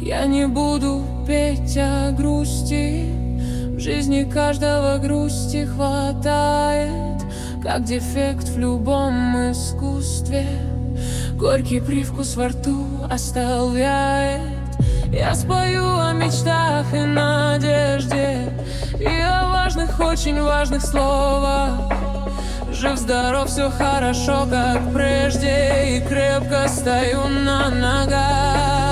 Я не буду петь о грусти. В жизни каждого грусти хватает, как дефект в любом искусстве. Горький привкус во рту оставляет. Я спою о мечтах и надежде, и о важных, очень важных словах. Жив-здоров, все хорошо, как прежде, и крепко стою на ногах.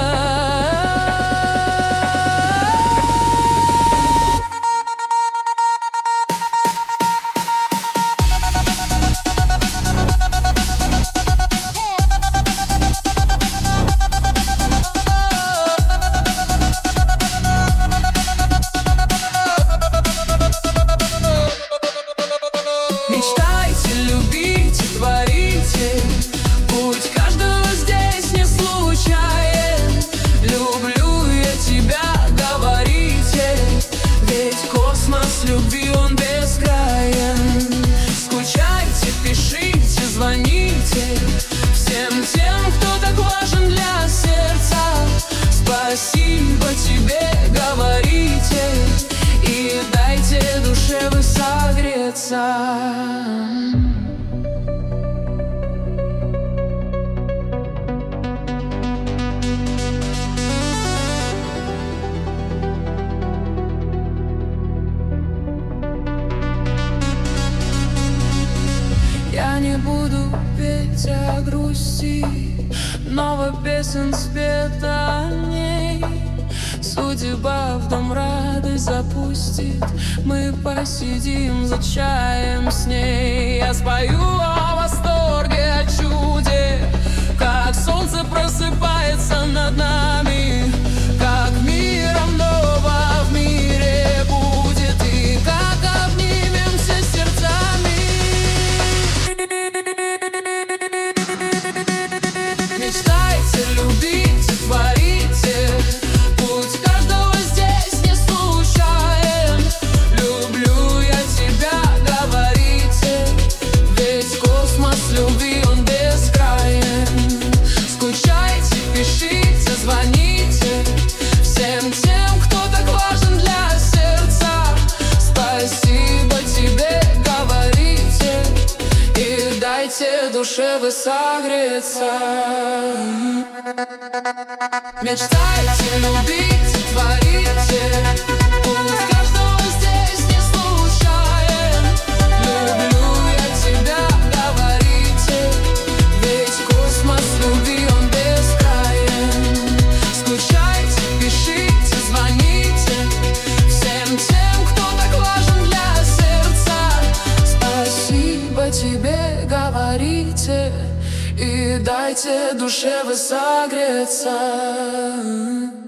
Мечтайте, любите, творите. Путь каждого здесь не случайен. Люблю я тебя, говорите. Ведь космос любви, он бескраен. Скучайте, пишите, звоните всем тем, кто так важен для сердца. Спасибо тебе, говорите, и дайте душе вы согреться. Я не буду петь о грусти, много песен спета о ней. Судьба в дом радость запустит, мы посидим за чаем с ней. Я спою о восторге, о чуде, как солнце просыпается над нами, как миром нового в мире будет, и как обнимемся сердцами. Мечтайте, любите, творите. Путь каждого здесь не случайен. Люблю я тебя, говорите. Ведь космос любви, он бескраен. Скучайте, пишите, звоните всем тем, кто так важен для сердца. Спасибо тебе, говорите, и дайте душе вы согреться. Мечтайте, любите, творите. Путь каждого здесь не случайен. Люблю я тебя, говорите. Ведь космос любви, он бескраен. Скучайте, пишите, звоните всем тем, кто так важен для сердца. Спасибо тебе, говорите, и дайте душе вы согреться.